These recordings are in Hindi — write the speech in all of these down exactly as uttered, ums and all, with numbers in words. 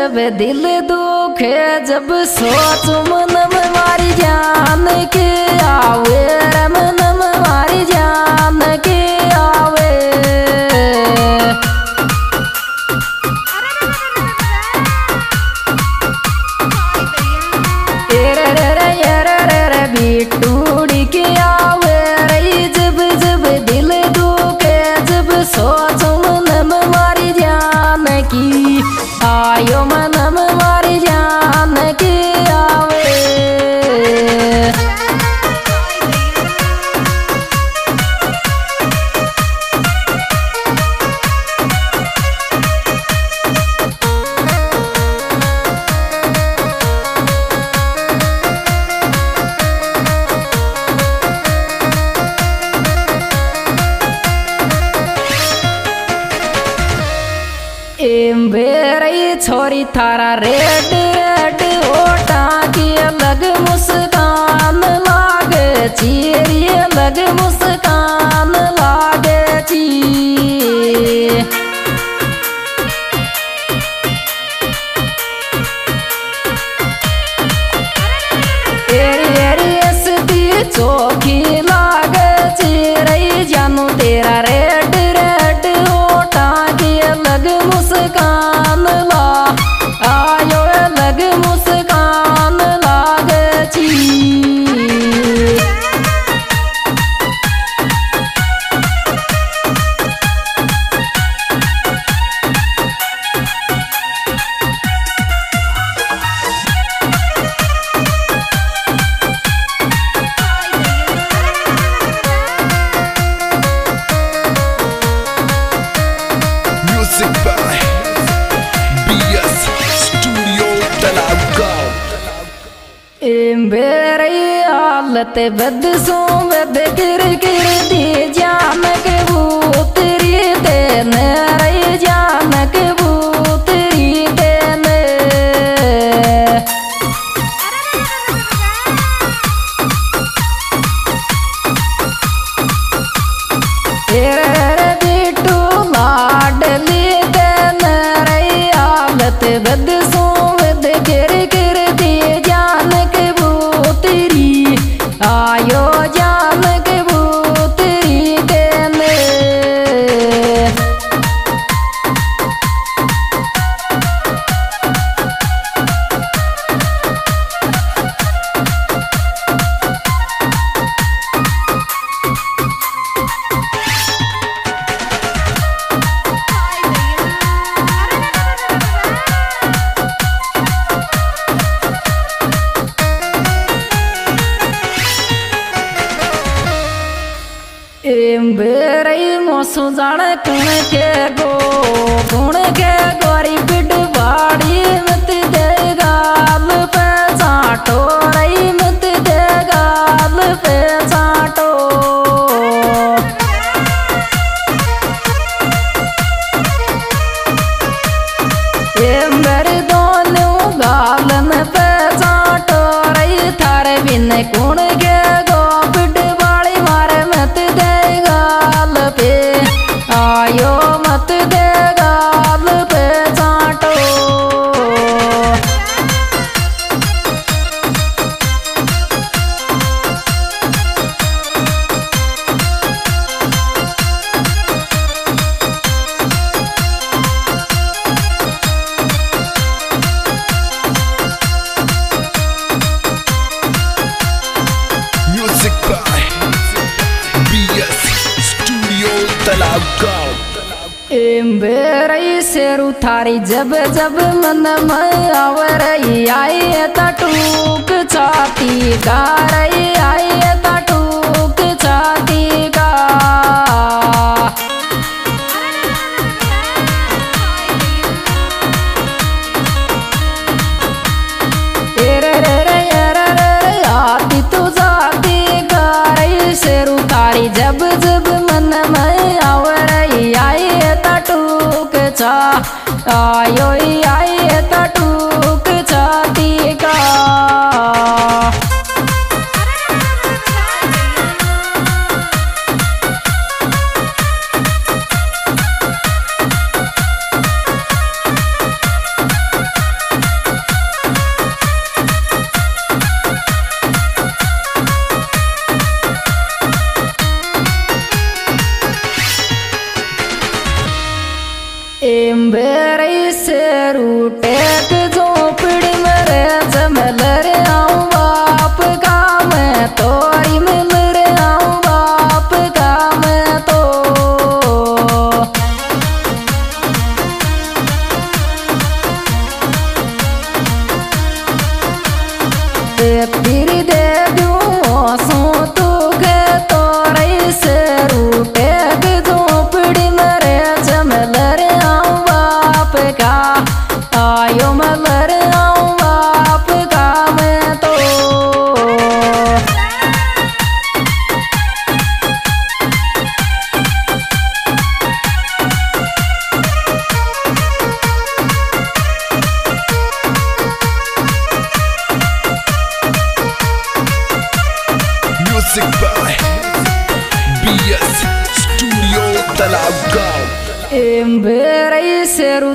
जब दिल दुखे जब सोच मन में मारी जान के आवे रे मन में मारी जान के आवे रे रे रे रे रे रे बिटूड़ी के आवे रे जब जब दिल दुखे जब सोच मन में मारी जान की आयो मन में मारी जान की आवे एम बेरई छोरी थारा रेड रेड ओटा की अलग मुस्कान लागे चीरी अलग मुस्कान लागे ची एरी एरी एसती चोखी लागे चीरई जानू तेरा रेड रेड ओटा की अलग मुस्कान ला आयो अलग मुस्कान लागे ची बेरई हालत बद सो बद गिर गिर दी जान के भूतरी तेन रई जान के भूतरी तेन बिटू लाडली तेन रई हालत बद सो बद गिर गिर दी जान के आयो जान के भूतरी देने बेरई मोसू जाने कुण के गो कुण के गोरी बिड बाड़ी मत दे गाल पे चाटो रई मत दे गाल पे चाटो मेरे दोनों गालन पे चाटो रई थारे बिन कुण के गो बिड बाड़ी मारे मत दे गाल पे आयो मत दे गाल पे चाटो Music by B S Studio Talabgaon. Berai Sheru थारी जब जब मन में आवरई आई टूक छाती का रई आई टूक छाती का रे रे रे रे रे आती तू जाती का रई शेरू थारी जब जब मन में आवरई आई टूक छा आयो आई टूक छाती का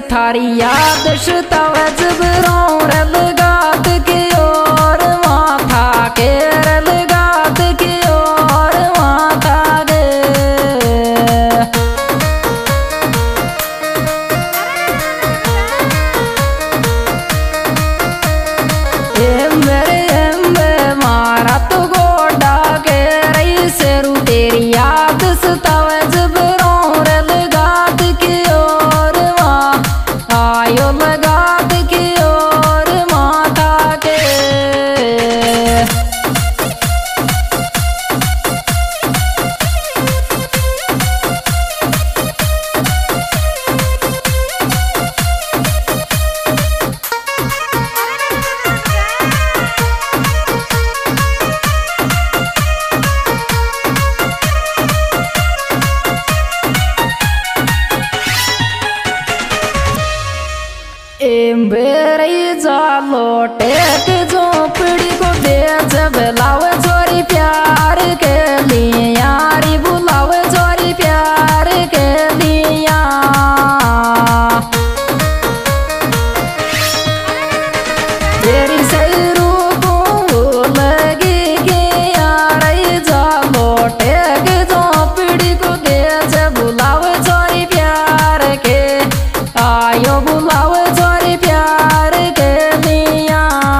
थारी याद तव जब रल गात की ओर माथा के रल गात की ओर माथा गे मारा तो गोडा के रही सेरू तेरी याद तव जब रल गात की ओर आयो लगात की ओर माथा के बेरई जालो टेक झोपड़ी को दे जब लावे चोरी प्यार के लिए यारी बुलावे चोरी प्यार के लिया तेरी सैरू को लगी कि यारई जालो टेक झोपड़ी को दे जब बुलावे चोरी प्यार के आयो बुलावे प्यार के लिया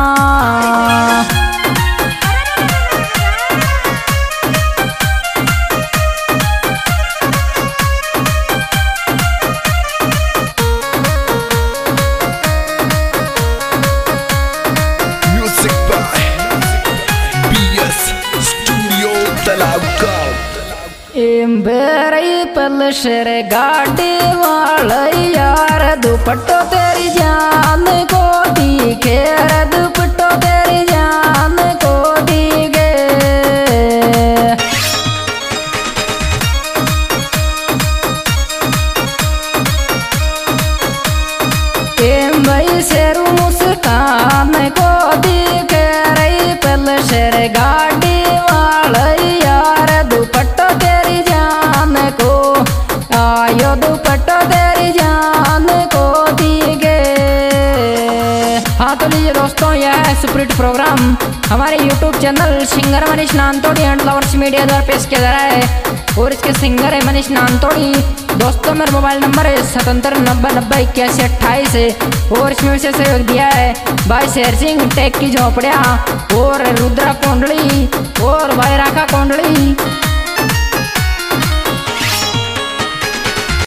Music by B S Studio Talabgaon. Berai पलशर गाड़ी वाला यार दुपट्टो तेरी जान को दिखे दुपट्टो तेरी जान को दिखे भाई शेरू मुस्कान को दिखे रही पलशर गाड़ी वाला यार दुपट्टो तेरी जान को आयो दुपट्टो तेरी जान को दिखे। हाँ तो लीजिए दोस्तों, यह है सुपरहिट प्रोग्राम हमारे YouTube channel singer Manish Nantodi and lovers media द्वारा पेश किया जा रहा है और इसके सिंगर है मनीष नानतोड़ी। दोस्तों मेरा मोबाइल नंबर है सतहत्तर नब्बे नब्बे इक्यासी अट्ठाईस और इसमें विशेष सहयोग दिया है भाई शेर सिंह टेक की झोपड़िया और रुद्रा कोंडली और भाई राखा कोंडली।